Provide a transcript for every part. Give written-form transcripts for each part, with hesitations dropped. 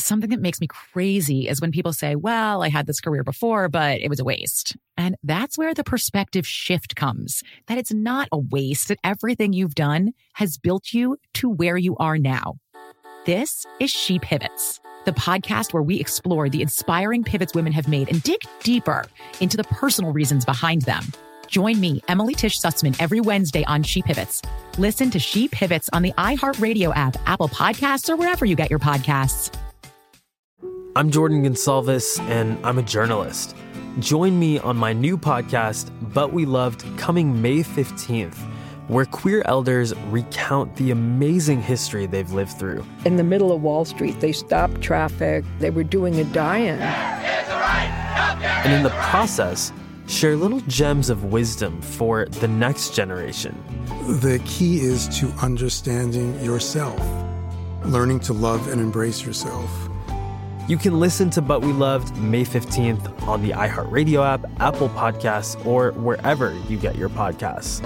Something that makes me crazy is when people say, well, I had this career before, but it was a waste. And that's where the perspective shift comes, that it's not a waste, that everything you've done has built you to where you are now. This is She Pivots, the podcast where we explore the inspiring pivots women have made and dig deeper into the personal reasons behind them. Join me, Emily Tish Sussman, every Wednesday on She Pivots. Listen to She Pivots on the iHeartRadio app, Apple Podcasts, or wherever you get your podcasts. I'm Jordan Gonsalves, and I'm a journalist. Join me on my new podcast, But We Loved, coming May 15th, where queer elders recount the amazing history they've lived through. In the middle of Wall Street, they stopped traffic. They were doing a die-in. And in the process, share little gems of wisdom for the next generation. The key is to understanding yourself, learning to love and embrace yourself. You can listen to But We Loved May 15th on the iHeartRadio app, Apple Podcasts, or wherever you get your podcasts.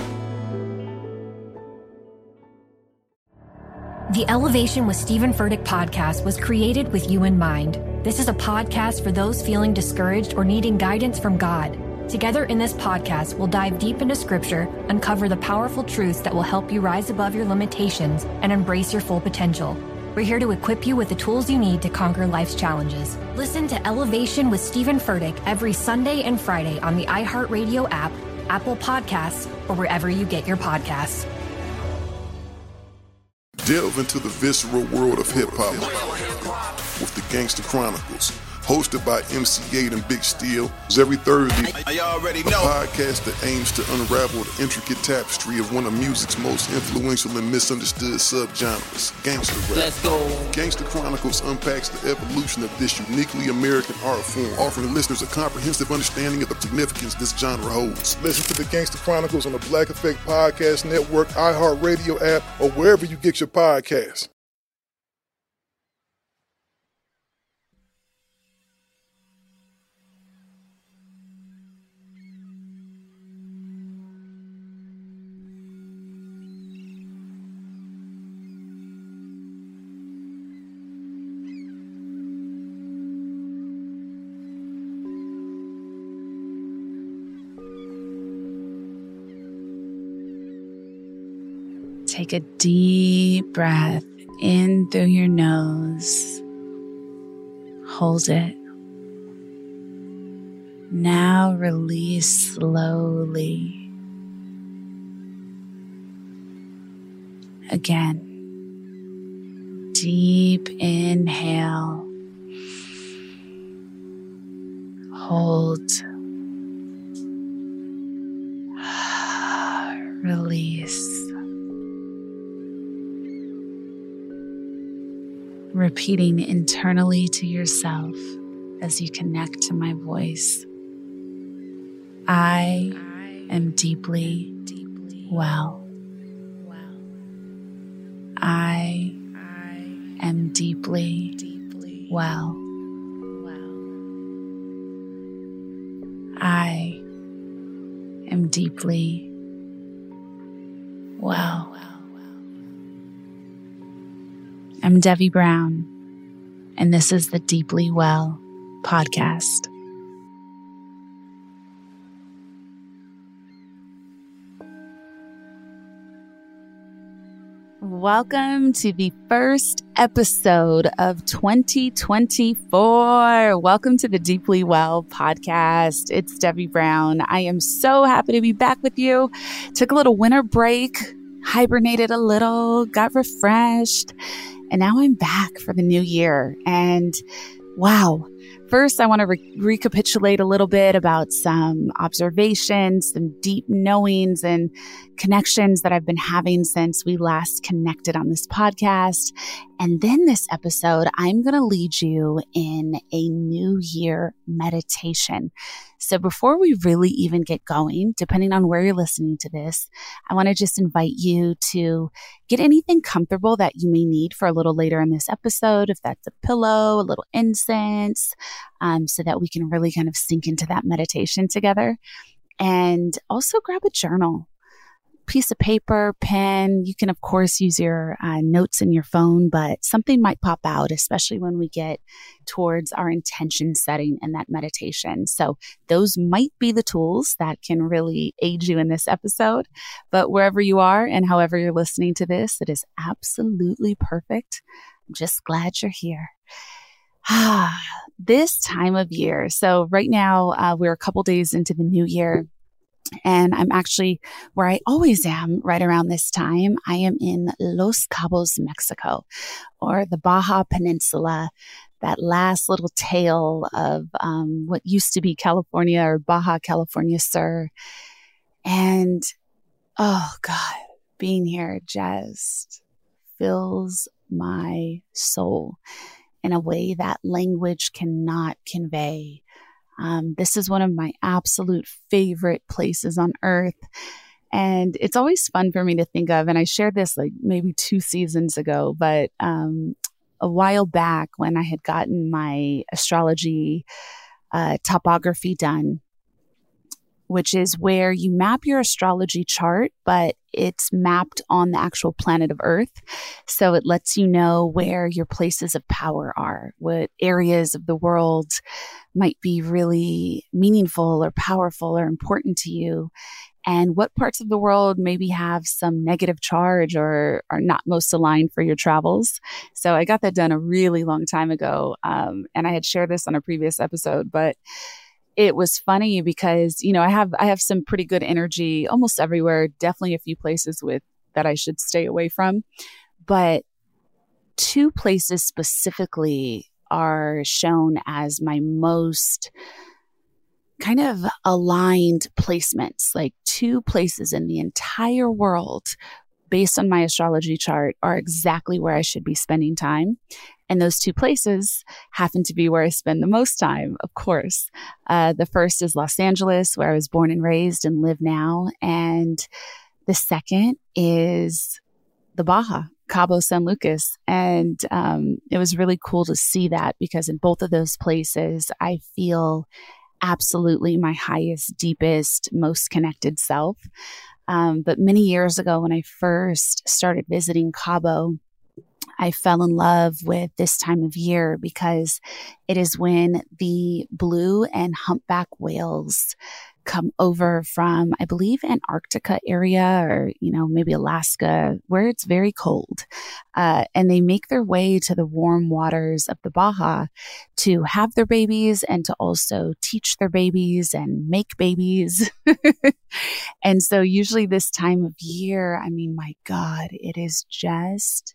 The Elevation with Stephen Furtick podcast was created with you in mind. This is a podcast for those feeling discouraged or needing guidance from God. Together in this podcast, we'll dive deep into Scripture, uncover the powerful truths that will help you rise above your limitations and embrace your full potential. We're here to equip you with the tools you need to conquer life's challenges. Listen to Elevation with Stephen Furtick every Sunday and Friday on the iHeartRadio app, Apple Podcasts, or wherever you get your podcasts. Delve into the visceral world of hip-hop with the Gangster Chronicles, hosted by MC8 and Big Steel. Every Thursday, a podcast that aims to unravel the intricate tapestry of one of music's most influential and misunderstood subgenres, gangster rap. Let's go. Gangster Chronicles unpacks the evolution of this uniquely American art form, offering listeners a comprehensive understanding of the significance this genre holds. Listen to the Gangster Chronicles on the Black Effect Podcast Network, iHeartRadio app, or wherever you get your podcasts. Take a deep breath in through your nose. Hold it. Now release slowly. Again. Deep inhale. Hold. Release. Repeating internally to yourself as you connect to my voice. I am deeply well. I am deeply well. I am deeply well. I'm Debbie Brown, and this is the Deeply Well podcast. Welcome to the first episode of 2024. Welcome to the Deeply Well podcast. It's Debbie Brown. I am so happy to be back with you. Took a little winter break, hibernated a little, got refreshed. And now I'm back for the new year. And wow. First, I want to recapitulate a little bit about some observations, some deep knowings and connections that I've been having since we last connected on this podcast. And then this episode, I'm going to lead you in a New Year meditation. So before we really even get going, depending on where you're listening to this, I want to just invite you to get anything comfortable that you may need for a little later in this episode, if that's a pillow, a little incense, so that we can really kind of sink into that meditation together. And also grab a journal. piece of paper, pen. You can, of course, use your notes in your phone, but something might pop out, especially when we get towards our intention setting and that meditation. So those might be the tools that can really aid you in this episode. But wherever you are and however you're listening to this, it is absolutely perfect. I'm just glad you're here. This time of year. So right now, we're a couple days into the new year. And I'm actually where I always am right around this time. I am in Los Cabos, Mexico, or the Baja Peninsula, that last little tail of what used to be California, or Baja California Sur. And oh God, being here just fills my soul in a way that language cannot convey. This is one of my absolute favorite places on earth. And it's always fun for me to think of, and I shared this like maybe 2 seasons ago, but a while back when I had gotten my astrology topography done, which is where you map your astrology chart, but it's mapped on the actual planet of Earth. So it lets you know where your places of power are, what areas of the world might be really meaningful or powerful or important to you, and what parts of the world maybe have some negative charge or are not most aligned for your travels. So I got that done a really long time ago. And I had shared this on a previous episode, but it was funny because, you know, I have some pretty good energy almost everywhere, definitely a few places that I should stay away from. But 2 places specifically are shown as my most kind of aligned placements. Like 2 places in the entire world, based on my astrology chart, are exactly where I should be spending time. And those 2 places happen to be where I spend the most time, of course. The first is Los Angeles, where I was born and raised and live now. And the second is the Baja, Cabo San Lucas. And it was really cool to see that, because in both of those places, I feel absolutely my highest, deepest, most connected self. But many years ago, when I first started visiting Cabo, I fell in love with this time of year because it is when the blue and humpback whales come over from, I believe, Antarctica area, or, you know, maybe Alaska, where it's very cold. And they make their way to the warm waters of the Baja to have their babies and to also teach their babies and make babies. And so usually this time of year, I mean, my God, it is just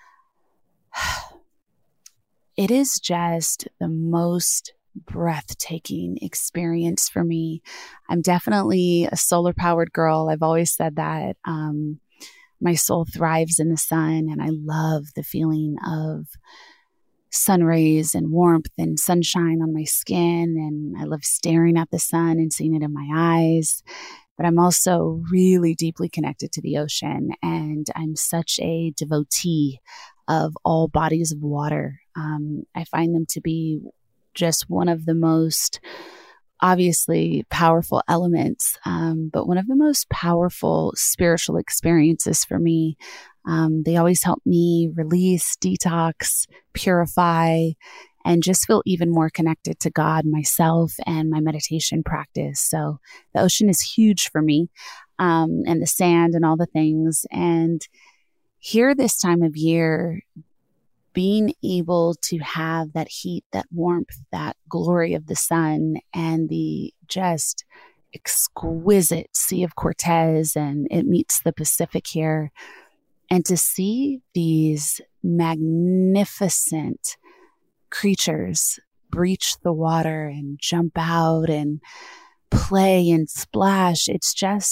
the most breathtaking experience for me. I'm definitely a solar powered girl. I've always said that. My soul thrives in the sun, and I love the feeling of sun rays and warmth and sunshine on my skin. And I love staring at the sun and seeing it in my eyes. But I'm also really deeply connected to the ocean, and I'm such a devotee of all bodies of water. I find them to be just one of the most obviously powerful elements, but one of the most powerful spiritual experiences for me. They always help me release, detox, purify, and just feel even more connected to God, myself, and my meditation practice. So the ocean is huge for me, and the sand and all the things. And here this time of year, being able to have that heat, that warmth, that glory of the sun, and the just exquisite Sea of Cortez, and it meets the Pacific here, and to see these magnificent creatures breach the water and jump out and play and splash. It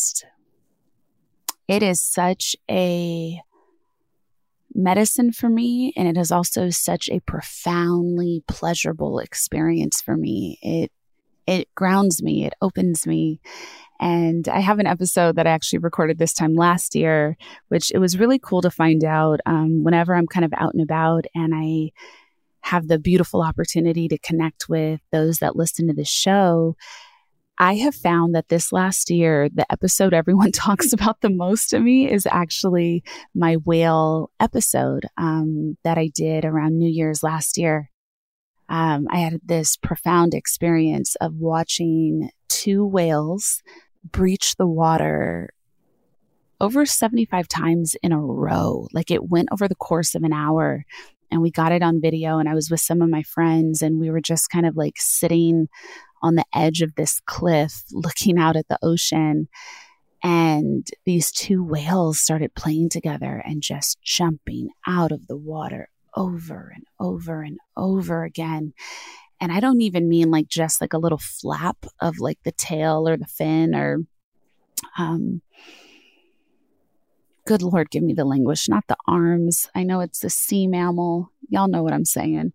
is such a medicine for me, and it is also such a profoundly pleasurable experience for me. It grounds me, it opens me. And I have an episode that I actually recorded this time last year, which it was really cool to find out whenever I'm kind of out and about and I have the beautiful opportunity to connect with those that listen to the show. I have found that this last year, the episode everyone talks about the most to me is actually my whale episode that I did around New Year's last year. I had this profound experience of watching 2 whales breach the water over 75 times in a row. Like it went over the course of an hour, and we got it on video, and I was with some of my friends, and we were just kind of like sitting on the edge of this cliff looking out at the ocean. And these 2 whales started playing together and just jumping out of the water over and over and over again. And I don't even mean like just like a little flap of like the tail or the fin or, good Lord, give me the language, not the arms. I know it's the sea mammal. Y'all know what I'm saying.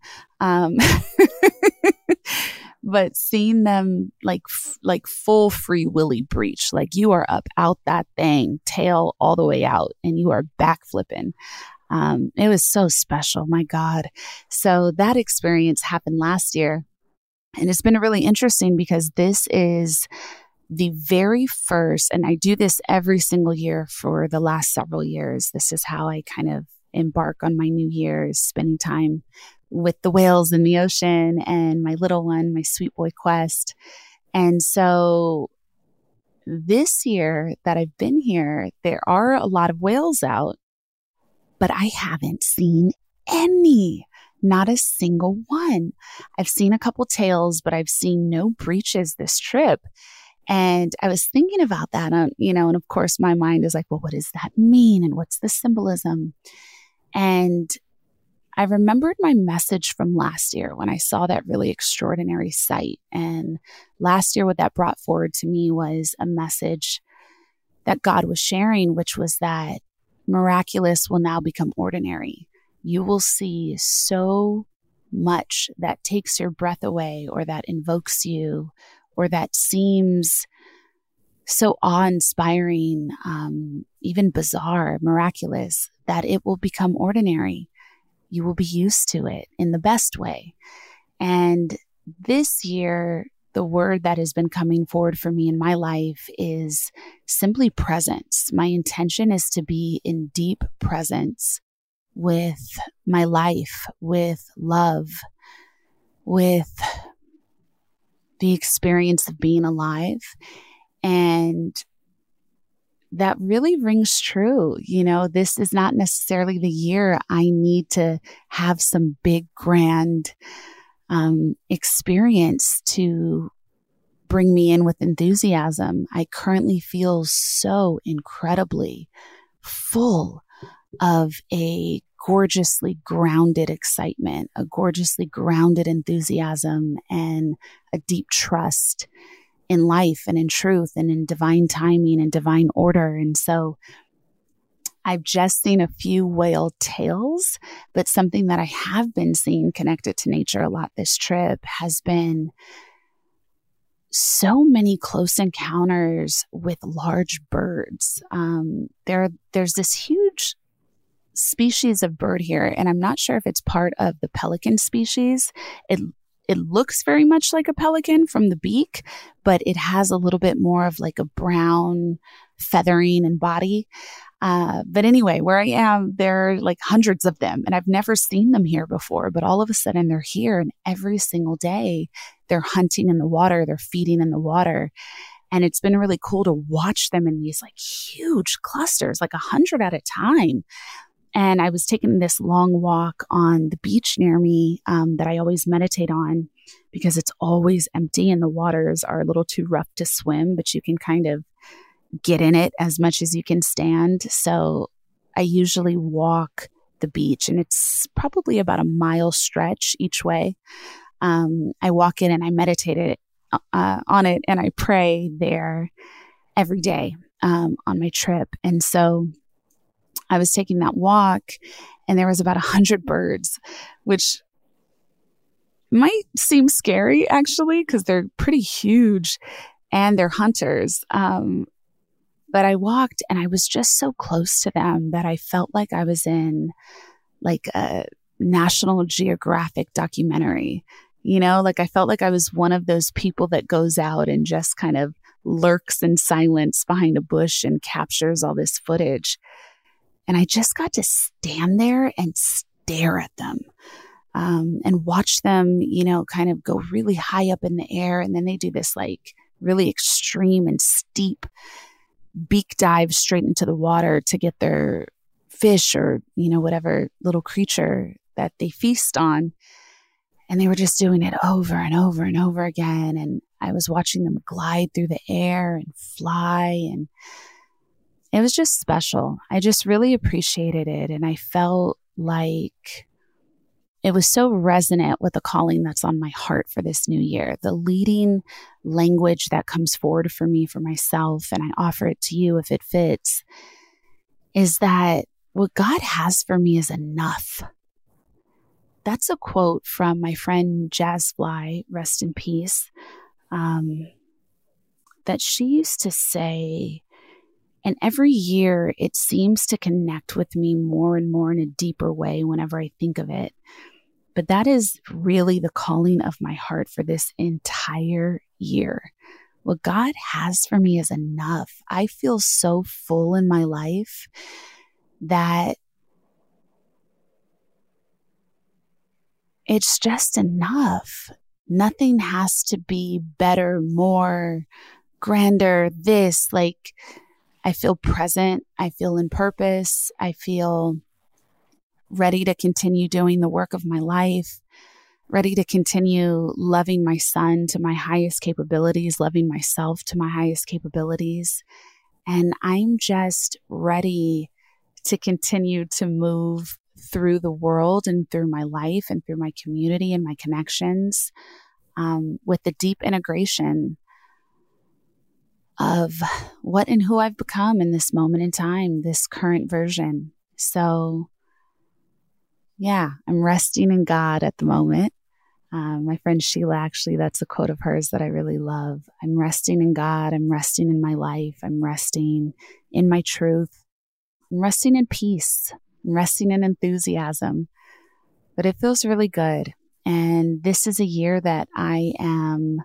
But seeing them like full free willy breach, like you are up out that thing, tail all the way out, and you are back flipping. It was so special. My God. So that experience happened last year, and it's been really interesting because this is the very first, and I do this every single year for the last several years. This is how I kind of embark on my New Year's, spending time with the whales in the ocean and my little one, my sweet boy Quest. And so this year that I've been here, there are a lot of whales out, but I haven't seen any, not a single one. I've seen a couple tails, but I've seen no breaches this trip. And I was thinking about that, and of course my mind is like, well, what does that mean? And what's the symbolism? And I remembered my message from last year when I saw that really extraordinary sight. And last year, what that brought forward to me was a message that God was sharing, which was that miraculous will now become ordinary. You will see so much that takes your breath away, or that invokes you, or that seems so awe-inspiring, even bizarre, miraculous, that it will become ordinary. You will be used to it in the best way. And this year, the word that has been coming forward for me in my life is simply presence. My intention is to be in deep presence with my life, with love, with the experience of being alive. And that really rings true. This is not necessarily the year I need to have some big, grand experience to bring me in with enthusiasm. I currently feel so incredibly full of a gorgeously grounded excitement, a gorgeously grounded enthusiasm, and a deep trust in life and in truth and in divine timing and divine order. And so I've just seen a few whale tails, but something that I have been seeing connected to nature a lot this trip has been so many close encounters with large birds. There's this huge species of bird here, and I'm not sure if it's part of the pelican species. It looks very much like a pelican from the beak, but it has a little bit more of like a brown feathering and body. But anyway, where I am, there are like hundreds of them, and I've never seen them here before, but all of a sudden they're here, and every single day they're hunting in the water, they're feeding in the water. And it's been really cool to watch them in these like huge clusters, like 100 at a time. And I was taking this long walk on the beach near me that I always meditate on because it's always empty and the waters are a little too rough to swim, but you can kind of get in it as much as you can stand. So I usually walk the beach, and it's probably about a mile stretch each way. I walk in and I meditate on it, and I pray there every day on my trip. And so I was taking that walk, and there was about 100 birds, which might seem scary actually, because they're pretty huge and they're hunters. But I walked, and I was just so close to them that I felt like I was in like a National Geographic documentary. You know, like I felt like I was one of those people that goes out and just kind of lurks in silence behind a bush and captures all this footage. And I just got to stand there and stare at them and watch them, you know, kind of go really high up in the air. And then they do this like really extreme and steep beak dive straight into the water to get their fish or, you know, whatever little creature that they feast on. And they were just doing it over and over and over again. And I was watching them glide through the air and fly. And it was just special. I just really appreciated it. And I felt like it was so resonant with the calling that's on my heart for this new year. The leading language that comes forward for me, for myself, and I offer it to you if it fits, is that what God has for me is enough. That's a quote from my friend Jazz Fly, rest in peace, that she used to say, and every year it seems to connect with me more and more in a deeper way whenever I think of it. But that is really the calling of my heart for this entire year. What God has for me is enough. I feel so full in my life that it's just enough. Nothing has to be better, more, grander, this. Like, I feel present. I feel in purpose. I feel ready to continue doing the work of my life, ready to continue loving my son to my highest capabilities, loving myself to my highest capabilities. And I'm just ready to continue to move through the world and through my life and through my community and my connections with the deep integration of what and who I've become in this moment in time, this current version. So yeah, I'm resting in God at the moment. My friend Sheila, actually, that's a quote of hers that I really love. I'm resting in God. I'm resting in my life. I'm resting in my truth. I'm resting in peace. I'm resting in enthusiasm. But it feels really good. And this is a year that I am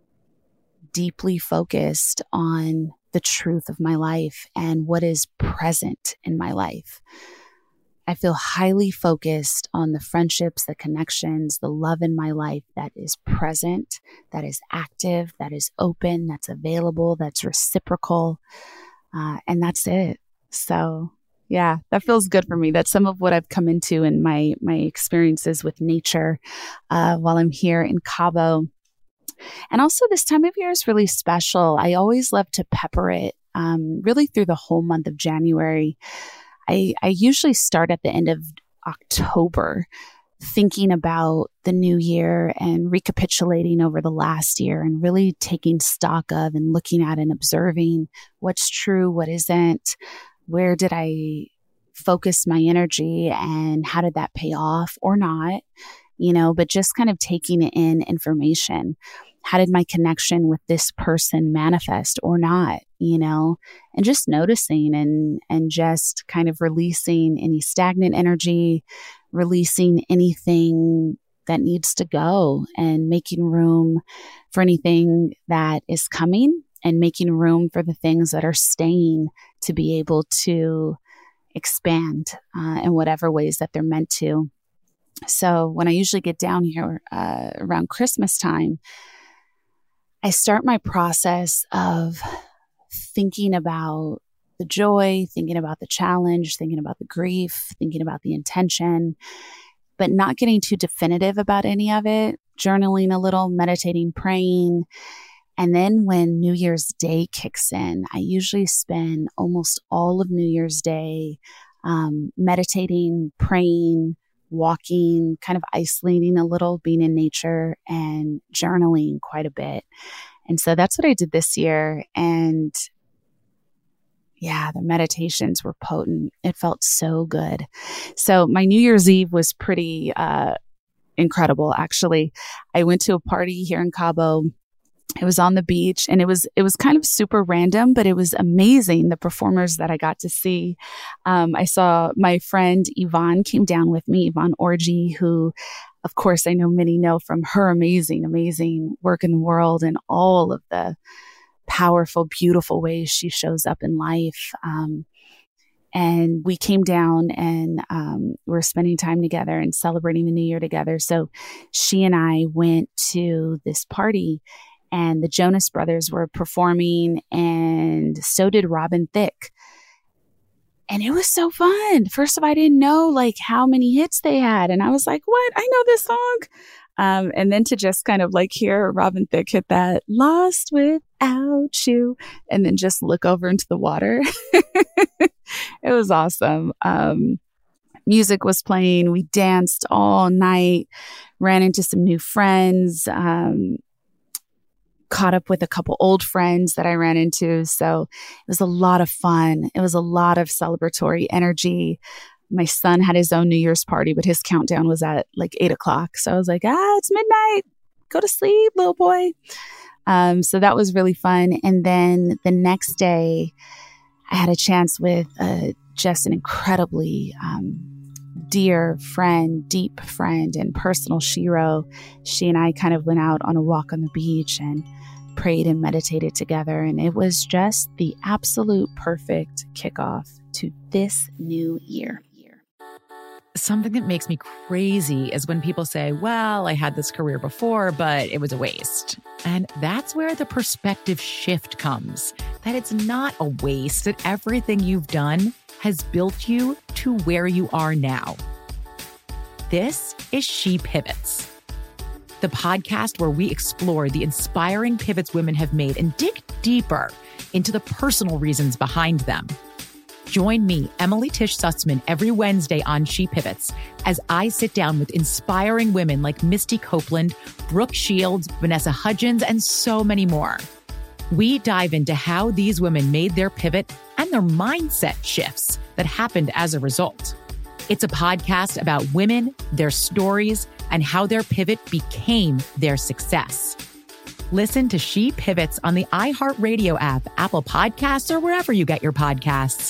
deeply focused on the truth of my life and what is present in my life. I feel highly focused on the friendships, the connections, the love in my life that is present, that is active, that is open, that's available, that's reciprocal. And that's it. So yeah, that feels good for me. That's some of what I've come into in my experiences with nature while I'm here in Cabo. And also this time of year is really special. I always love to pepper it really through the whole month of January. I usually start at the end of October thinking about the new year and recapitulating over the last year and really taking stock of and looking at and observing what's true, what isn't, where did I focus my energy and how did that pay off or not, you know, but just kind of taking in information. How did my connection with this person manifest or not, you know, and just noticing and just kind of releasing any stagnant energy, releasing anything that needs to go and making room for anything that is coming and making room for the things that are staying to be able to expand in whatever ways that they're meant to. So when I usually get down here around Christmas time, I start my process of thinking about the joy, thinking about the challenge, thinking about the grief, thinking about the intention, but not getting too definitive about any of it, journaling a little, meditating, praying. And then when New Year's Day kicks in, I usually spend almost all of New Year's Day meditating, praying, walking, kind of isolating a little, being in nature and journaling quite a bit. And so that's what I did this year. And yeah, the meditations were potent. It felt so good. So my New Year's Eve was pretty incredible, actually. I went to a party here in Cabo. It was on the beach and it was kind of super random, but it was amazing. The performers that I got to see. I saw my friend Yvonne came down with me, Yvonne Orji, who of course, I know many know from her amazing work in the world and all of the powerful, beautiful ways she shows up in life. And we came down and we're spending time together and celebrating the new year together. So she and I went to this party, and the Jonas Brothers were performing, and so did Robin Thicke. And it was so fun. First of all, I didn't know like how many hits they had. And I was like, what? I know this song. And then to just kind of like hear Robin Thicke hit that "Lost Without You" and then just look over into the water. It was awesome. Music was playing. We danced all night, ran into some new friends, caught up with a couple old friends that I ran into. So it was a lot of fun. It was a lot of celebratory energy. My son had his own New Year's party, but his countdown was at like 8:00. So I was like, it's midnight. Go to sleep, little boy. So that was really fun. And then the next day, I had a chance with just an incredibly dear friend, deep friend, and personal shero. She and I kind of went out on a walk on the beach and prayed and meditated together. And it was just the absolute perfect kickoff to this new year. Something that makes me crazy is when people say, well, I had this career before, but it was a waste. And that's where the perspective shift comes, that it's not a waste, that everything you've done has built you to where you are now. This is She Pivots, the podcast where we explore the inspiring pivots women have made and dig deeper into the personal reasons behind them. Join me, Emily Tish Sussman, every Wednesday on She Pivots as I sit down with inspiring women like Misty Copeland, Brooke Shields, Vanessa Hudgens, and so many more. We dive into how these women made their pivot and their mindset shifts that happened as a result. It's a podcast about women, their stories, and how their pivot became their success. Listen to She Pivots on the iHeartRadio app, Apple Podcasts, or wherever you get your podcasts.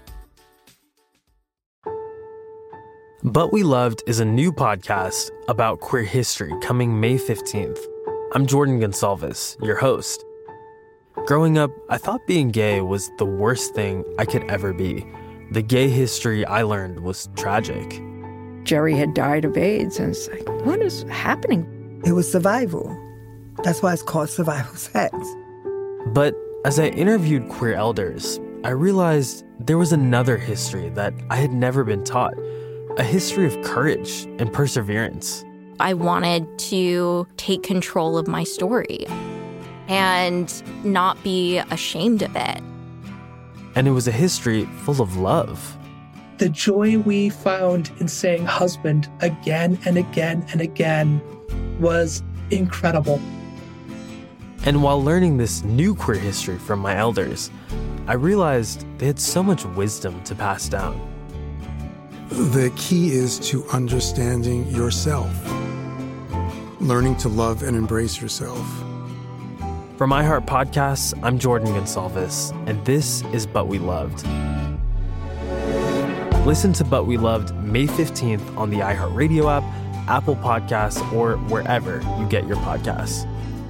But We Loved is a new podcast about queer history coming May 15th. I'm Jordan Gonsalves, your host. Growing up, I thought being gay was the worst thing I could ever be. The gay history I learned was tragic. Jerry had died of AIDS, and it's like, what is happening? It was survival. That's why it's called survival sex. But as I interviewed queer elders, I realized there was another history that I had never been taught. A history of courage and perseverance. I wanted to take control of my story and not be ashamed of it. And it was a history full of love. The joy we found in saying husband again and again and again was incredible. And while learning this new queer history from my elders, I realized they had so much wisdom to pass down. The key is to understanding yourself, learning to love and embrace yourself. From iHeart Podcasts, I'm Jordan Gonsalves, and this is But We Loved. Listen to But We Loved May 15th on the iHeartRadio app, Apple Podcasts, or wherever you get your podcasts.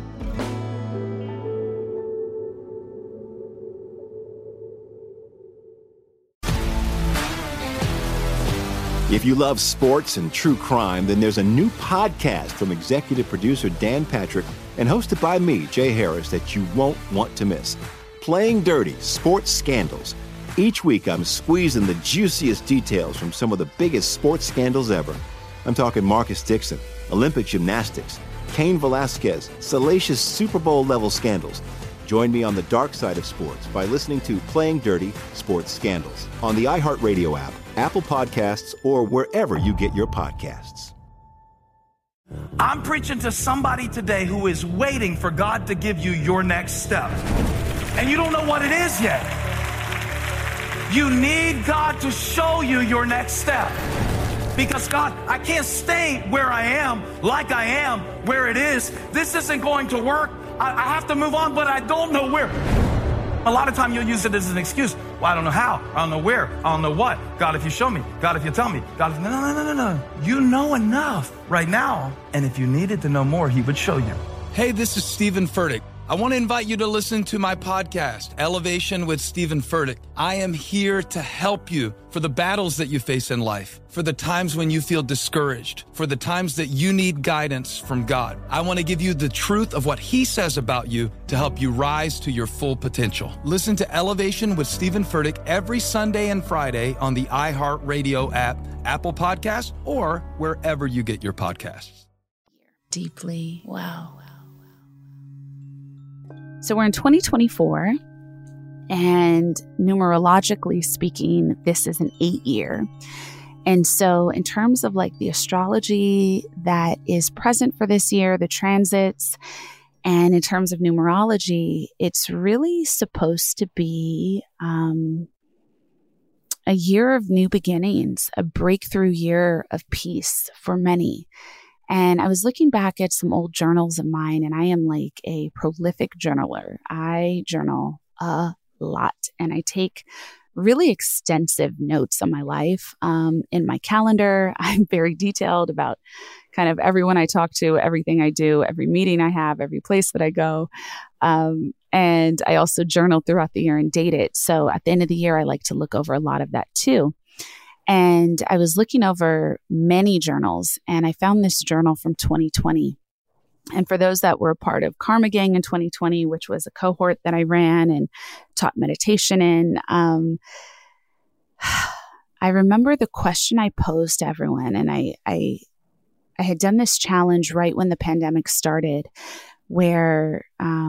If you love sports and true crime, then there's a new podcast from executive producer Dan Patrick and hosted by me, Jay Harris, that you won't want to miss. Playing Dirty: Sports Scandals. Each week, I'm squeezing the juiciest details from some of the biggest sports scandals ever. I'm talking Marcus Dixon, Olympic gymnastics, Cain Velasquez, salacious Super Bowl-level scandals. Join me on the dark side of sports by listening to Playing Dirty: Sports Scandals on the iHeartRadio app, Apple Podcasts, or wherever you get your podcasts. I'm preaching to somebody today who is waiting for God to give you your next step. And you don't know what it is yet. You need God to show you your next step. Because God, I can't stay where I am, like I am, where it is. This isn't going to work. I have to move on, but I don't know where. A lot of time you'll use it as an excuse. Well, I don't know how. I don't know where. I don't know what. God, if you show me. God, if you tell me. God, if... No. You know enough right now. And if you needed to know more, he would show you. Hey, this is Stephen Furtick. I want to invite you to listen to my podcast, Elevation with Stephen Furtick. I am here to help you for the battles that you face in life, for the times when you feel discouraged, for the times that you need guidance from God. I want to give you the truth of what he says about you to help you rise to your full potential. Listen to Elevation with Stephen Furtick every Sunday and Friday on the iHeartRadio app, Apple Podcasts, or wherever you get your podcasts. Deeply well. So we're in 2024, and numerologically speaking, this is an 8-year. And so in terms of like the astrology that is present for this year, the transits, and in terms of numerology, it's really supposed to be a year of new beginnings, a breakthrough year of peace for many. And I was looking back at some old journals of mine, and I am like a prolific journaler. I journal a lot, and I take really extensive notes on my life. In my calendar, I'm very detailed about kind of everyone I talk to, everything I do, every meeting I have, every place that I go. And I also journal throughout the year and date it. So at the end of the year, I like to look over a lot of that too. And I was looking over many journals, and I found this journal from 2020. And for those that were a part of Karma Gang in 2020, which was a cohort that I ran and taught meditation in, I remember the question I posed to everyone. And I had done this challenge right when the pandemic started, where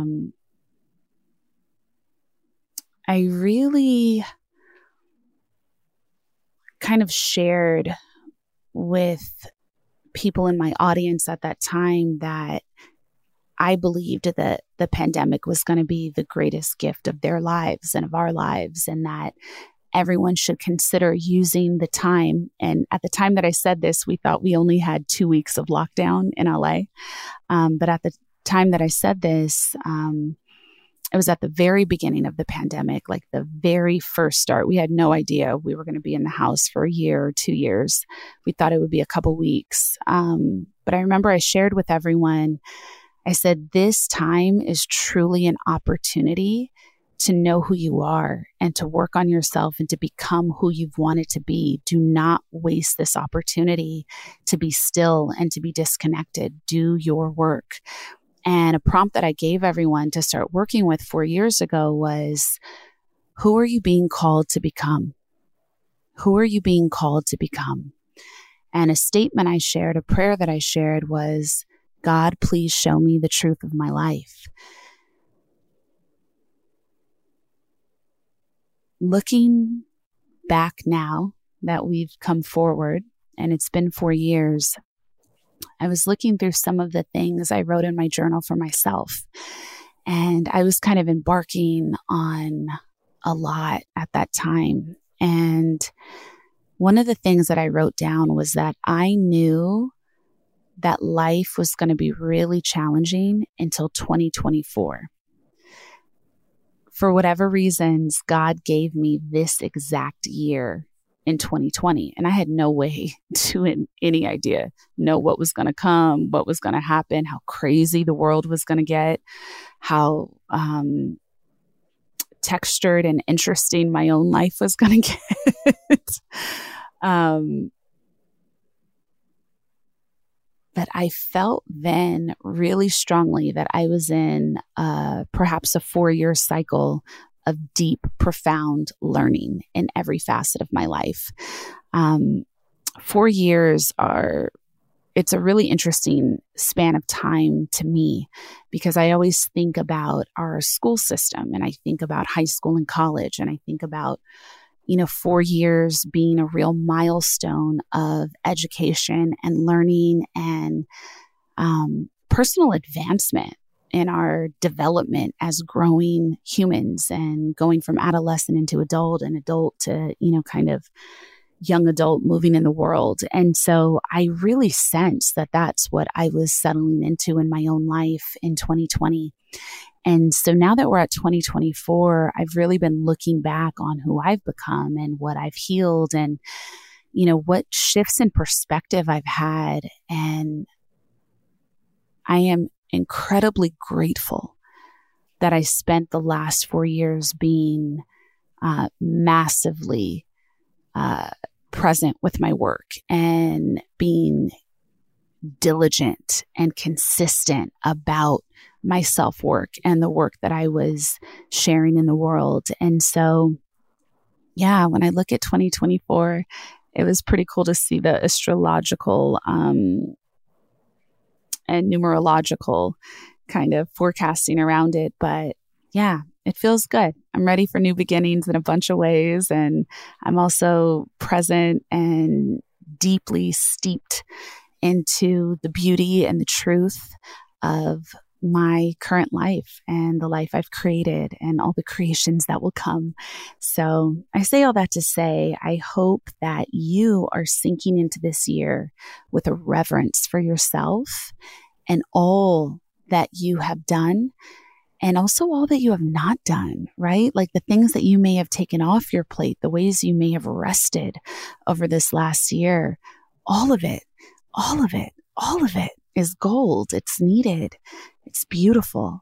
I really kind of shared with people in my audience at that time that I believed that the pandemic was going to be the greatest gift of their lives and of our lives, and that everyone should consider using the time. And at the time that I said this, we thought we only had 2 weeks of lockdown in LA. But at the time that I said this, it was at the very beginning of the pandemic, like the very first start. We had no idea we were going to be in the house for a year or 2 years. We thought it would be a couple weeks. But I remember I shared with everyone, I said, this time is truly an opportunity to know who you are and to work on yourself and to become who you've wanted to be. Do not waste this opportunity to be still and to be disconnected. Do your work. And a prompt that I gave everyone to start working with 4 years ago was, who are you being called to become? Who are you being called to become? And a statement I shared, a prayer that I shared was, God, please show me the truth of my life. Looking back now that we've come forward, and it's been 4 years, I was looking through some of the things I wrote in my journal for myself, and I was kind of embarking on a lot at that time. And one of the things that I wrote down was that I knew that life was going to be really challenging until 2024. For whatever reasons, God gave me this exact year in 2020. And I had no way to, any idea, know what was going to come, what was going to happen, how crazy the world was going to get, how textured and interesting my own life was going to get. But I felt then really strongly that I was in perhaps a 4-year cycle of deep, profound learning in every facet of my life. 4 years it's a really interesting span of time to me, because I always think about our school system, and I think about high school and college, and I think about 4 years being a real milestone of education and learning and personal advancement in our development as growing humans, and going from adolescent into adult and adult to, kind of young adult moving in the world. And so I really sense that that's what I was settling into in my own life in 2020. And so now that we're at 2024, I've really been looking back on who I've become and what I've healed and, what shifts in perspective I've had. And I am incredibly grateful that I spent the last 4 years being massively present with my work and being diligent and consistent about my self-work and the work that I was sharing in the world. And so, when I look at 2024, it was pretty cool to see the astrological and numerological kind of forecasting around it. But it feels good. I'm ready for new beginnings in a bunch of ways. And I'm also present and deeply steeped into the beauty and the truth of my current life and the life I've created and all the creations that will come. So I say all that to say, I hope that you are sinking into this year with a reverence for yourself and all that you have done and also all that you have not done, right? Like the things that you may have taken off your plate, the ways you may have rested over this last year, all of it is gold. It's needed. It's beautiful.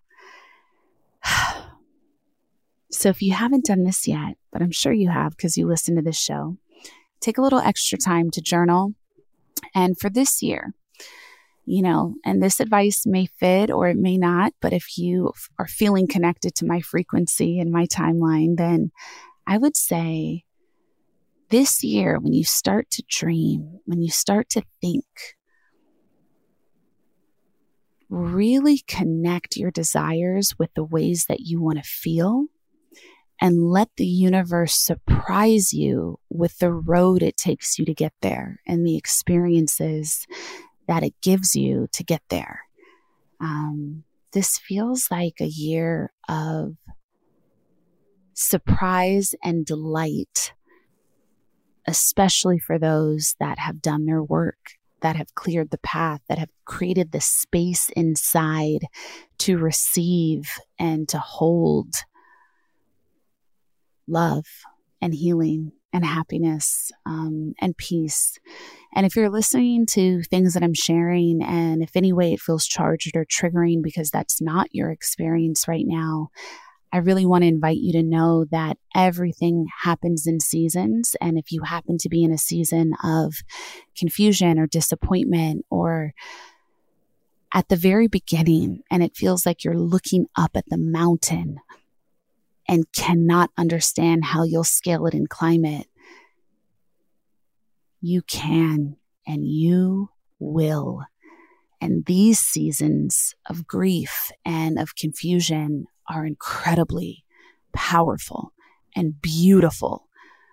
So if you haven't done this yet, but I'm sure you have because you listen to this show, take a little extra time to journal. And for this year, and this advice may fit or it may not, but if you are feeling connected to my frequency and my timeline, then I would say this year, when you start to dream, when you start to think, really connect your desires with the ways that you want to feel and let the universe surprise you with the road it takes you to get there and the experiences that it gives you to get there. This feels like a year of surprise and delight, especially for those that have done their work, that have cleared the path, that have created the space inside to receive and to hold love and healing and happiness and peace. And if you're listening to things that I'm sharing and if any way it feels charged or triggering because that's not your experience right now, I really want to invite you to know that everything happens in seasons. And if you happen to be in a season of confusion or disappointment or at the very beginning, and it feels like you're looking up at the mountain and cannot understand how you'll scale it and climb it, you can and you will. And these seasons of grief and of confusion are incredibly powerful and beautiful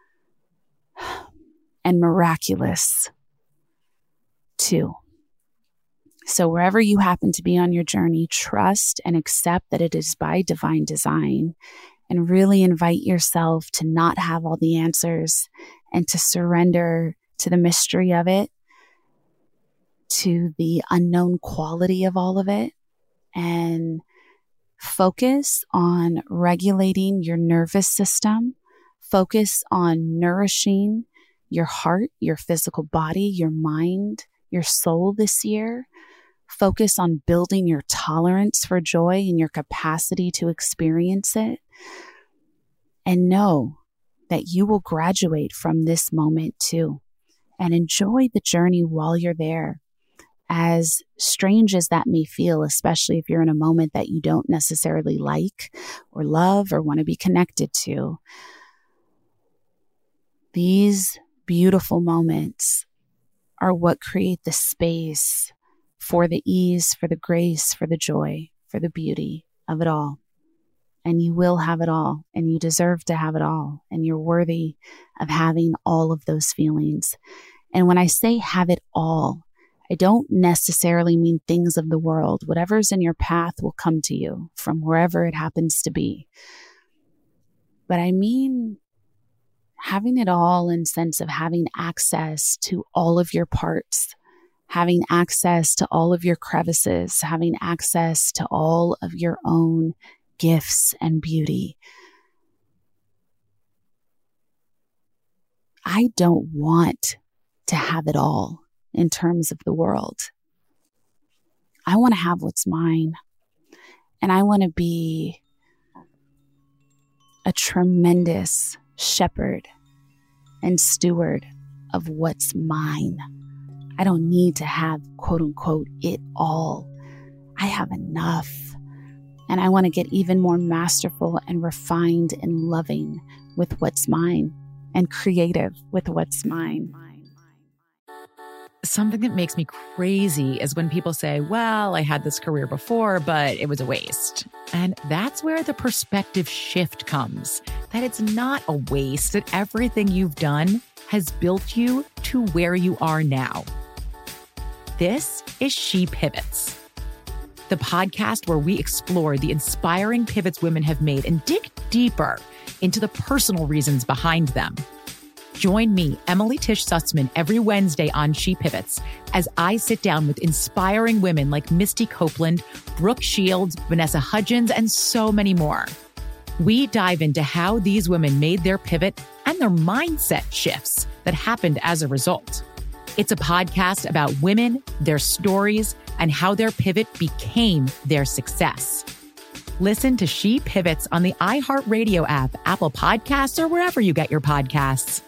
and miraculous too. So wherever you happen to be on your journey, trust and accept that it is by divine design and really invite yourself to not have all the answers and to surrender to the mystery of it, to the unknown quality of all of it, and focus on regulating your nervous system, focus on nourishing your heart, your physical body, your mind, your soul this year. Focus on building your tolerance for joy and your capacity to experience it. And know that you will graduate from this moment too. And enjoy the journey while you're there. As strange as that may feel, especially if you're in a moment that you don't necessarily like or love or want to be connected to. These beautiful moments are what create the space for the ease, for the grace, for the joy, for the beauty of it all. And you will have it all, and you deserve to have it all, and you're worthy of having all of those feelings. And when I say have it all, I don't necessarily mean things of the world. Whatever's in your path will come to you from wherever it happens to be. But I mean having it all in sense of having access to all of your parts, having access to all of your crevices, having access to all of your own gifts and beauty. I don't want to have it all in terms of the world. I want to have what's mine. And I want to be a tremendous shepherd and steward of what's mine. I don't need to have, quote unquote, it all. I have enough. And I want to get even more masterful and refined and loving with what's mine and creative with what's mine. Something that makes me crazy is when people say, well, I had this career before, but it was a waste. And that's where the perspective shift comes, that it's not a waste, that everything you've done has built you to where you are now. This is She Pivots, the podcast where we explore the inspiring pivots women have made and dig deeper into the personal reasons behind them. Join me, Emily Tish Sussman, every Wednesday on She Pivots as I sit down with inspiring women like Misty Copeland, Brooke Shields, Vanessa Hudgens, and so many more. We dive into how these women made their pivot and their mindset shifts that happened as a result. It's a podcast about women, their stories, and how their pivot became their success. Listen to She Pivots on the iHeartRadio app, Apple Podcasts, or wherever you get your podcasts.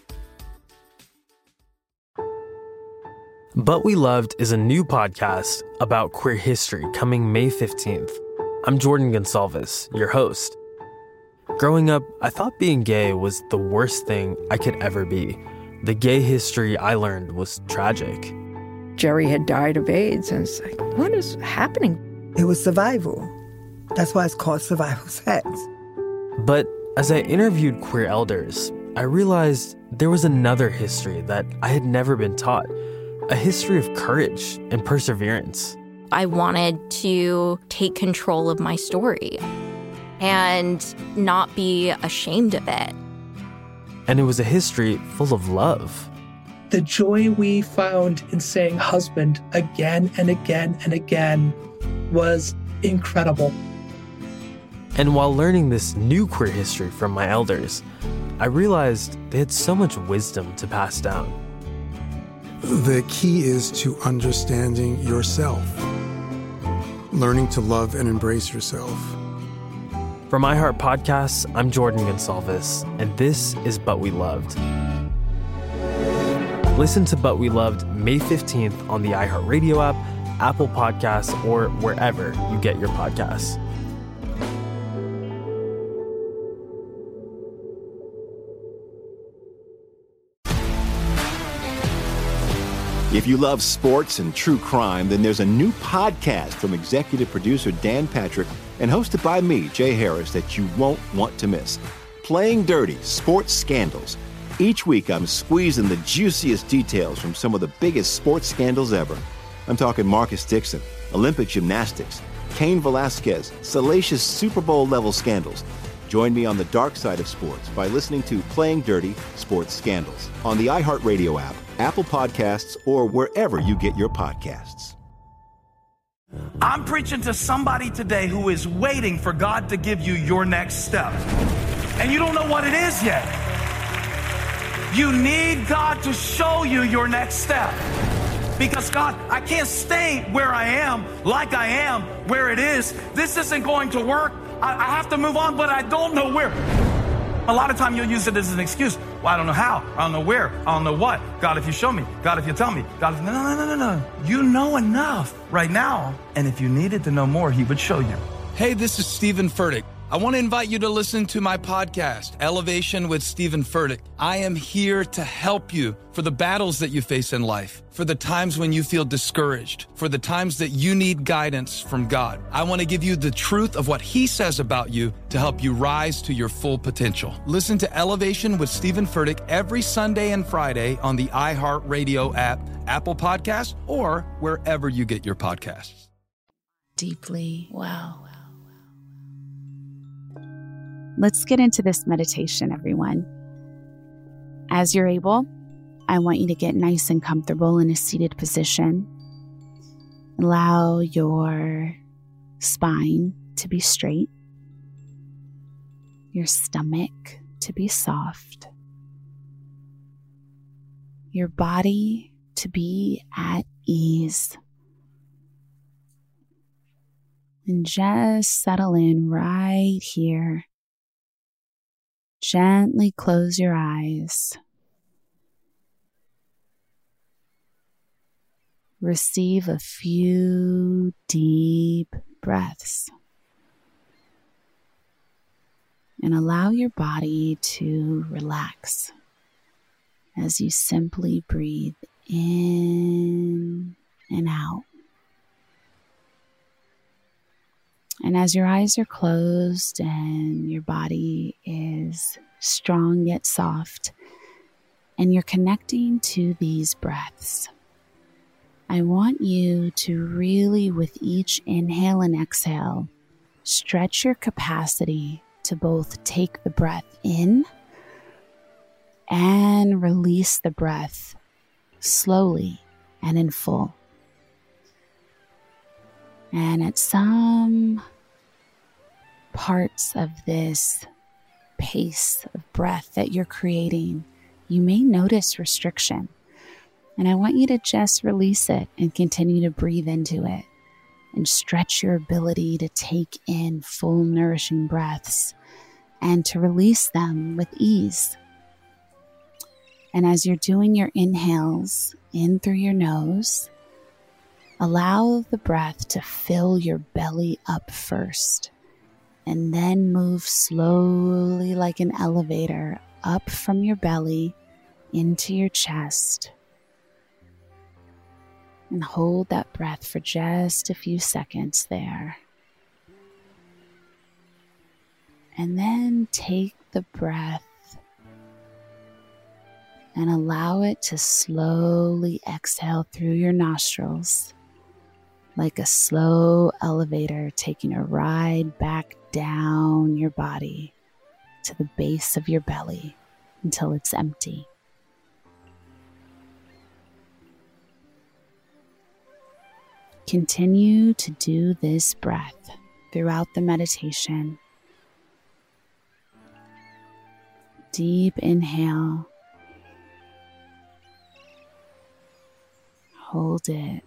But We Loved is a new podcast about queer history coming May 15th. I'm Jordan Gonsalves, your host. Growing up, I thought being gay was the worst thing I could ever be. The gay history I learned was tragic. Jerry had died of AIDS, and it's like, what is happening? It was survival. That's why it's called survival sex. But as I interviewed queer elders, I realized there was another history that I had never been taught. A history of courage and perseverance. I wanted to take control of my story and not be ashamed of it. And it was a history full of love. The joy we found in saying husband again and again and again was incredible. And while learning this new queer history from my elders, I realized they had so much wisdom to pass down. The key is to understanding yourself, learning to love and embrace yourself. From iHeart Podcasts, I'm Jordan Gonsalves, and this is But We Loved. Listen to But We Loved May 15th on the iHeartRadio app, Apple Podcasts, or wherever you get your podcasts. If you love sports and true crime, then there's a new podcast from executive producer Dan Patrick and hosted by me, Jay Harris, that you won't want to miss. Playing Dirty: Sports Scandals. Each week, I'm squeezing the juiciest details from some of the biggest sports scandals ever. I'm talking Marcus Dixon, Olympic gymnastics, Cain Velasquez, salacious Super Bowl-level scandals. Join me on the dark side of sports by listening to Playing Dirty: Sports Scandals on the iHeartRadio app, Apple Podcasts, or wherever you get your podcasts. I'm preaching to somebody today who is waiting for God to give you your next step. And you don't know what it is yet. You need God to show you your next step. Because God, I can't stay where I am, like I am, where it is. This isn't going to work. I have to move on, but I don't know where. A lot of time you'll use it as an excuse. Well, I don't know how. I don't know where. I don't know what. God, if you show me. God, if you tell me. God, if... No. You know enough right now. And if you needed to know more, he would show you. Hey, this is Stephen Furtick. I want to invite you to listen to my podcast, Elevation with Stephen Furtick. I am here to help you for the battles that you face in life, for the times when you feel discouraged, for the times that you need guidance from God. I want to give you the truth of what he says about you to help you rise to your full potential. Listen to Elevation with Stephen Furtick every Sunday and Friday on the iHeartRadio app, Apple Podcasts, or wherever you get your podcasts. Deeply well. Let's get into this meditation, everyone. As you're able, I want you to get nice and comfortable in a seated position. Allow your spine to be straight. your stomach to be soft, your body to be at ease. And just settle in right here. Gently close your eyes. Receive a few deep breaths. And allow your body to relax as you simply breathe in and out. And as your eyes are closed and your body is strong yet soft, and you're connecting to these breaths, I want you to really, with each inhale and exhale, stretch your capacity to both take the breath in and release the breath slowly and in full. And at some parts of this pace of breath that you're creating, you may notice restriction. And I want you to just release it and continue to breathe into it and stretch your ability to take in full nourishing breaths and to release them with ease. And as you're doing your inhales in through your nose, allow the breath to fill your belly up first, and then move slowly like an elevator up from your belly into your chest. And hold that breath for just a few seconds there. And then take the breath and allow it to slowly exhale through your nostrils, like a slow elevator taking a ride back down your body to the base of your belly until it's empty. Continue to do this breath throughout the meditation. Deep inhale. Hold it.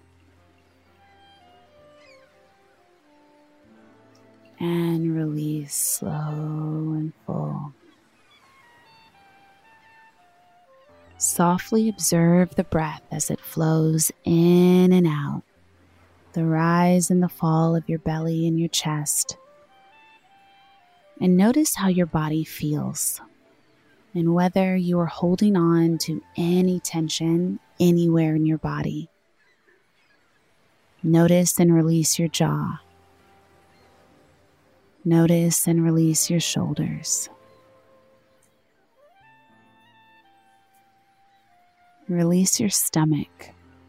And release slow and full. Softly observe the breath as it flows in and out, the rise and the fall of your belly and your chest. And notice how your body feels, and whether you are holding on to any tension anywhere in your body. Notice and release your jaw. Notice and release your shoulders. Release your stomach.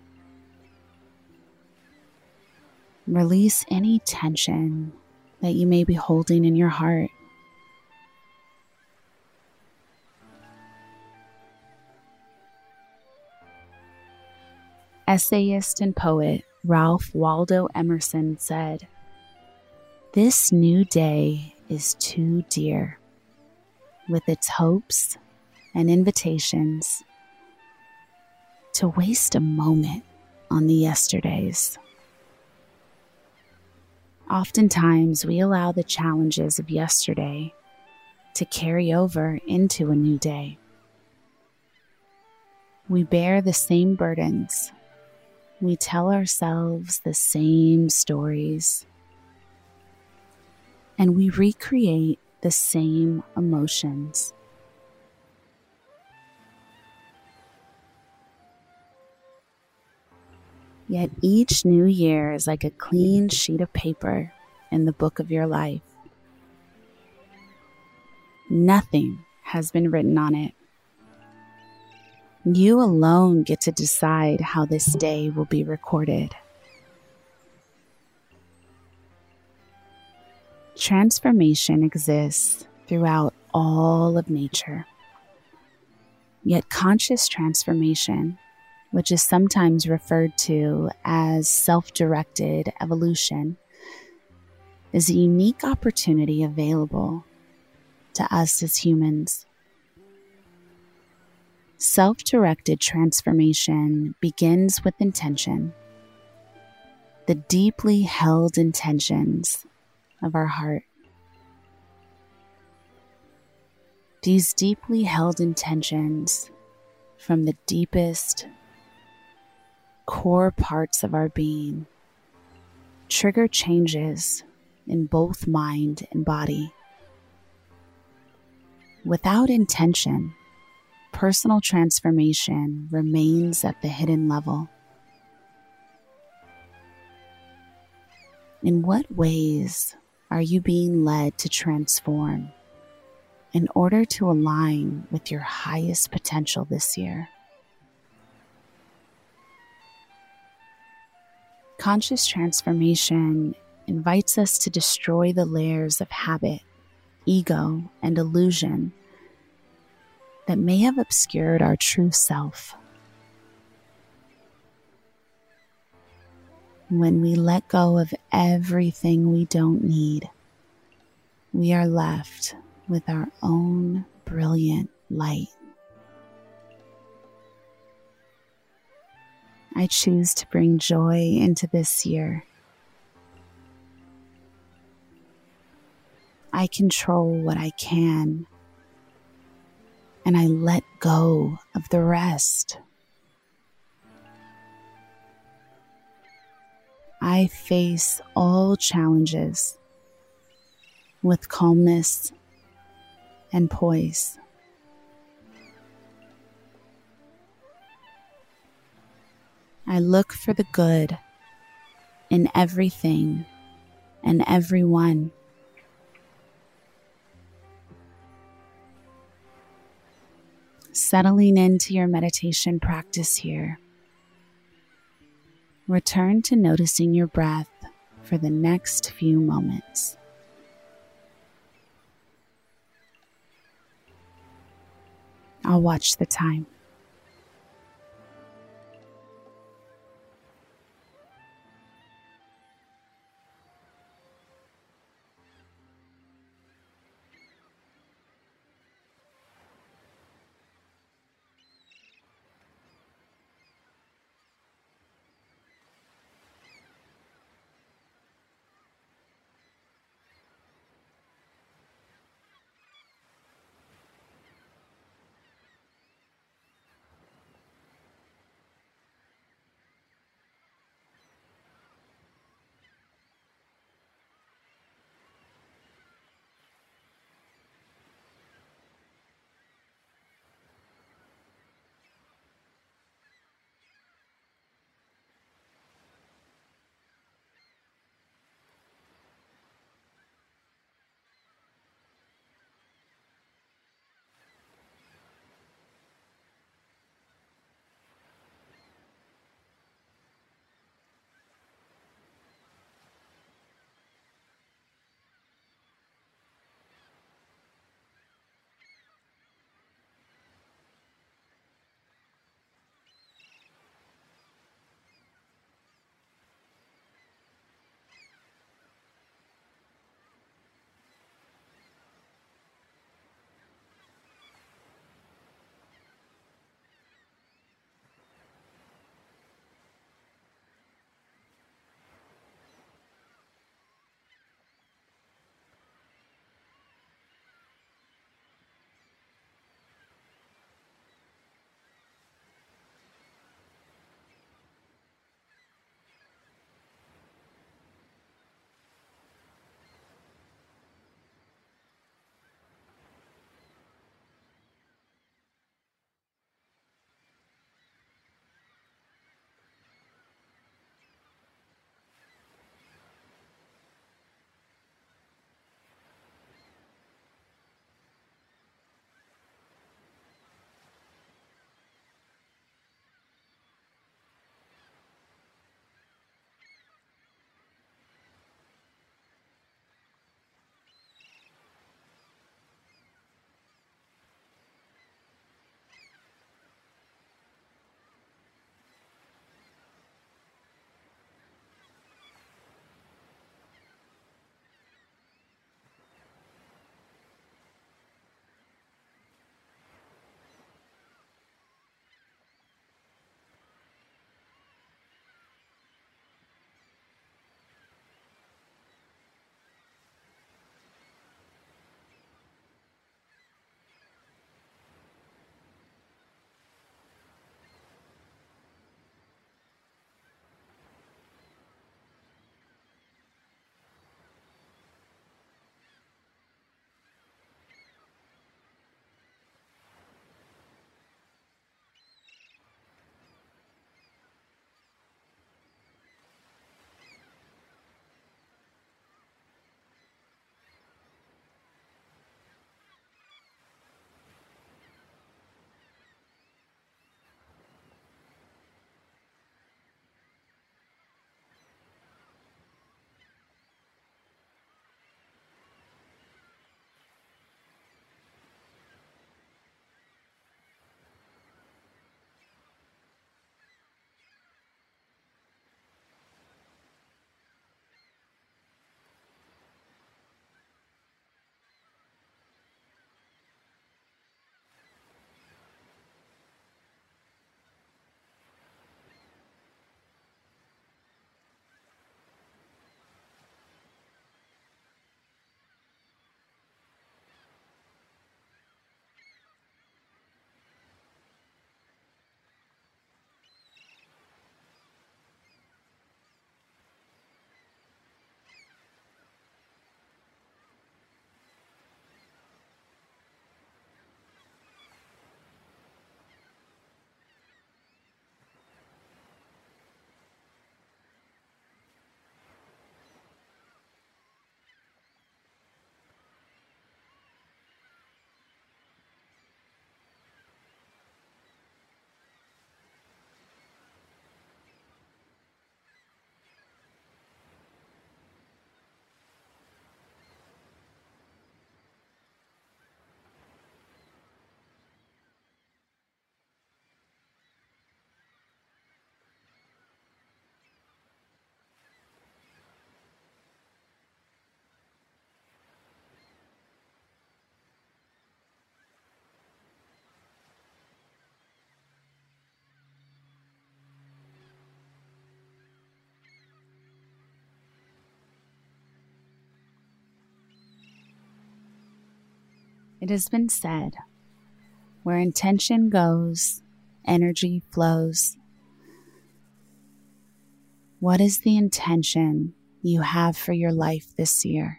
Release any tension that you may be holding in your heart. Essayist and poet Ralph Waldo Emerson said, "This new day is too dear, with its hopes and invitations, to waste a moment on the yesterdays." Oftentimes, we allow the challenges of yesterday to carry over into a new day. We bear the same burdens. We tell ourselves the same stories. And we recreate the same emotions. Yet each new year is like a clean sheet of paper in the book of your life. Nothing has been written on it. You alone get to decide how this day will be recorded. Transformation exists throughout all of nature. Yet conscious transformation, which is sometimes referred to as self-directed evolution, is a unique opportunity available to us as humans. Self-directed transformation begins with intention, the deeply held intentions of our heart. These deeply held intentions from the deepest core parts of our being trigger changes in both mind and body. Without intention, personal transformation remains at the hidden level. In what ways are you being led to transform in order to align with your highest potential this year? Conscious transformation invites us to destroy the layers of habit, ego, and illusion that may have obscured our true self. When we let go of everything we don't need, we are left with our own brilliant light. I choose to bring joy into this year. I control what I can, and I let go of the rest. I face all challenges with calmness and poise. I look for the good in everything and everyone. Settling into your meditation practice here, return to noticing your breath for the next few moments. I'll watch the time. It has been said, where intention goes, energy flows. What is the intention you have for your life this year?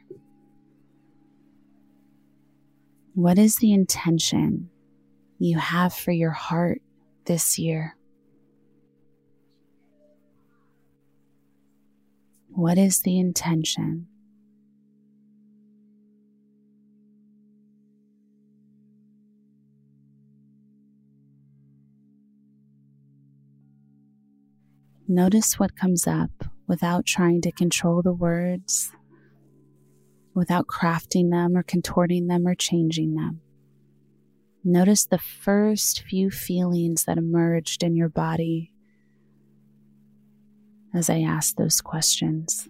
What is the intention you have for your heart this year? What is the intention? Notice what comes up without trying to control the words, without crafting them or contorting them or changing them. Notice the first few feelings that emerged in your body as I asked those questions.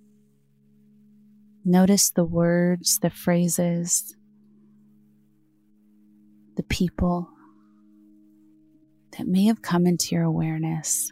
Notice the words, the phrases, the people that may have come into your awareness.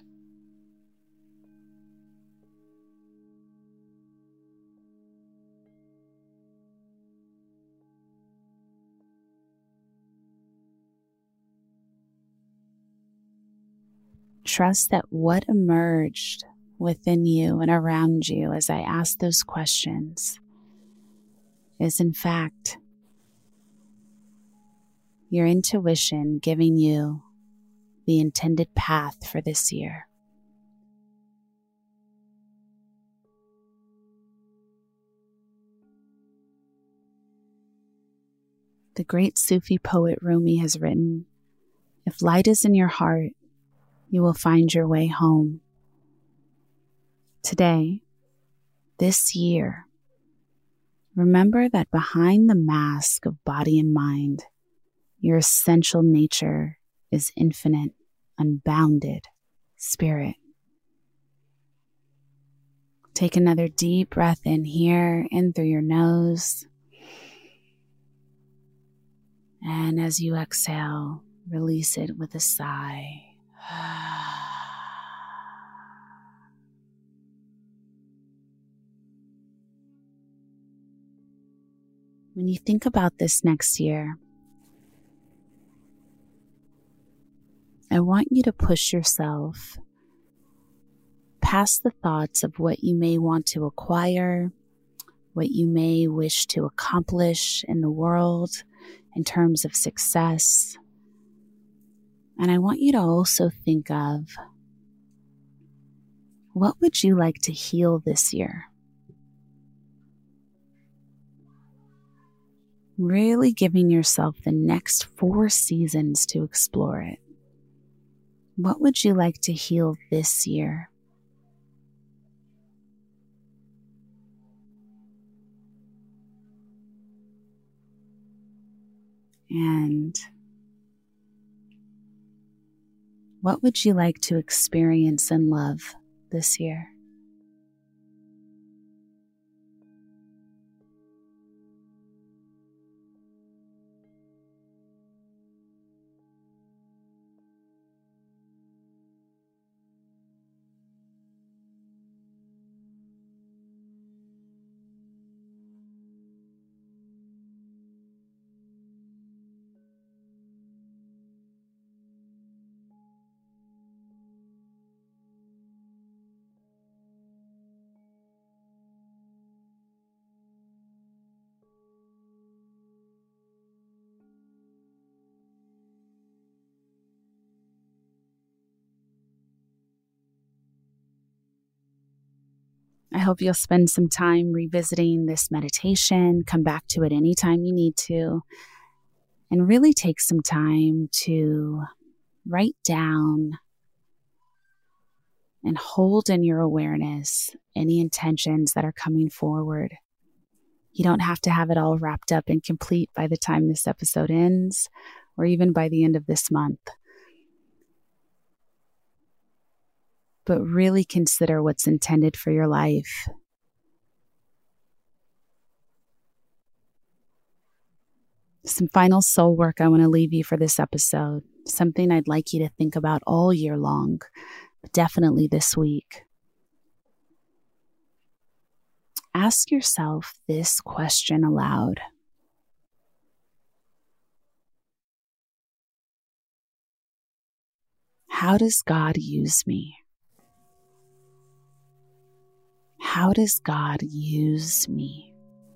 Trust that what emerged within you and around you as I asked those questions is in fact your intuition giving you the intended path for this year. The great Sufi poet Rumi has written, "If light is in your heart, you will find your way home." Today, this year, remember that behind the mask of body and mind, your essential nature is infinite, unbounded spirit. Take another deep breath in here, in through your nose. And as you exhale, release it with a sigh. When you think about this next year, I want you to push yourself past the thoughts of what you may want to acquire, what you may wish to accomplish in the world in terms of success. And I want you to also think of, what would you like to heal this year? Really giving yourself the next 4 seasons to explore it. What would you like to heal this year? And what would you like to experience and love this year? I hope you'll spend some time revisiting this meditation, come back to it anytime you need to, and really take some time to write down and hold in your awareness any intentions that are coming forward. You don't have to have it all wrapped up and complete by the time this episode ends, or even by the end of this month. But really consider what's intended for your life. Some final soul work I want to leave you for this episode. Something I'd like you to think about all year long, but definitely this week. Ask yourself this question aloud. How does God use me? How does God use me?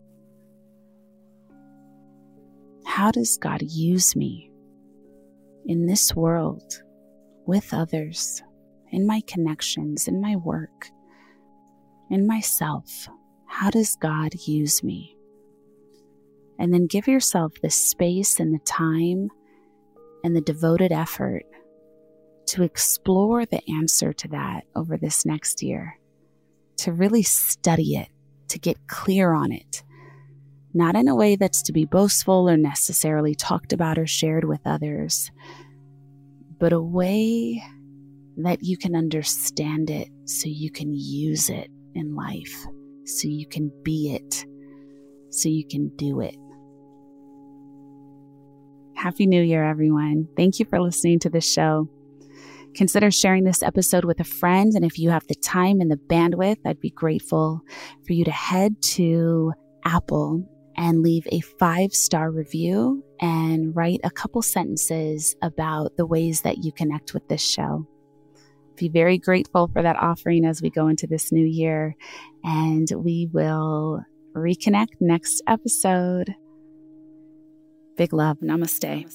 How does God use me in this world, with others, in my connections, in my work, in myself? How does God use me? And then give yourself the space and the time and the devoted effort to explore the answer to that over this next year, to really study it, to get clear on it, not in a way that's to be boastful or necessarily talked about or shared with others, but a way that you can understand it so you can use it in life, so you can be it, so you can do it. Happy New Year, everyone. Thank you for listening to this show. Consider sharing this episode with a friend, and if you have the time and the bandwidth, I'd be grateful for you to head to Apple and leave a 5-star review and write a couple sentences about the ways that you connect with this show. Be very grateful for that offering as we go into this new year, and we will reconnect next episode. Big love. Namaste.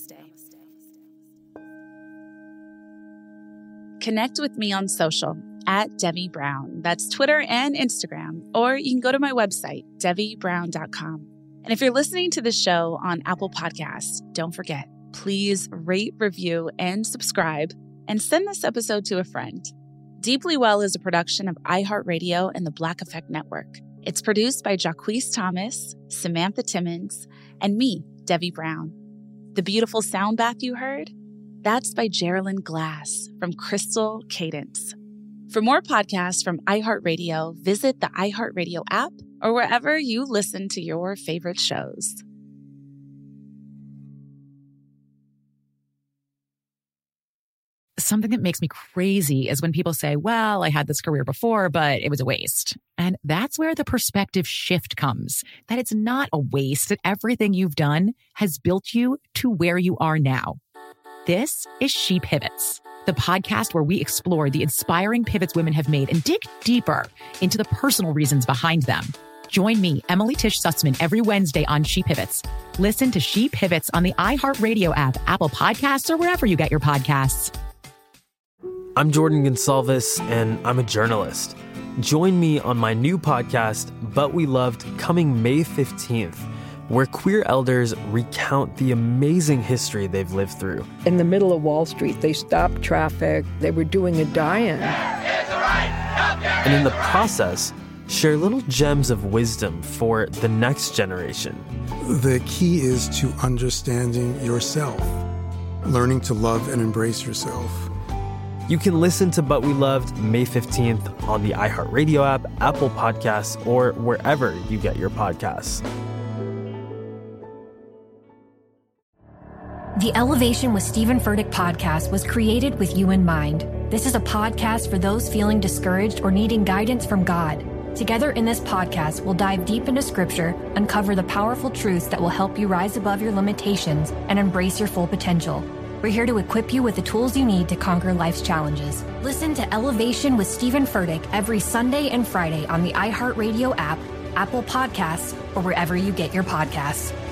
Connect with me on social at Debbie Brown. That's Twitter and Instagram. Or you can go to my website, DebbieBrown.com. And if you're listening to the show on Apple Podcasts, don't forget, please rate, review, and subscribe, and send this episode to a friend. Deeply Well is a production of iHeartRadio and the Black Effect Network. It's produced by Jacquees Thomas, Samantha Timmons, and me, Debbie Brown. The beautiful sound bath you heard? That's by Geraldine Glass from Crystal Cadence. For more podcasts from iHeartRadio, visit the iHeartRadio app or wherever you listen to your favorite shows. Something that makes me crazy is when people say, well, I had this career before, but it was a waste. And that's where the perspective shift comes, that it's not a waste, that everything you've done has built you to where you are now. This is She Pivots, the podcast where we explore the inspiring pivots women have made and dig deeper into the personal reasons behind them. Join me, Emily Tish Sussman, every Wednesday on She Pivots. Listen to She Pivots on the iHeartRadio app, Apple Podcasts, or wherever you get your podcasts. I'm Jordan Gonsalves, and I'm a journalist. Join me on my new podcast, But We Loved, coming May 15th, where queer elders recount the amazing history they've lived through. In the middle of Wall Street, they stopped traffic. They were doing a die-in. And in the process, share little gems of wisdom for the next generation. The key is to understanding yourself, learning to love and embrace yourself. You can listen to But We Loved May 15th on the iHeartRadio app, Apple Podcasts, or wherever you get your podcasts. The Elevation with Stephen Furtick podcast was created with you in mind. This is a podcast for those feeling discouraged or needing guidance from God. Together in this podcast, we'll dive deep into scripture, uncover the powerful truths that will help you rise above your limitations and embrace your full potential. We're here to equip you with the tools you need to conquer life's challenges. Listen to Elevation with Stephen Furtick every Sunday and Friday on the iHeartRadio app, Apple Podcasts, or wherever you get your podcasts.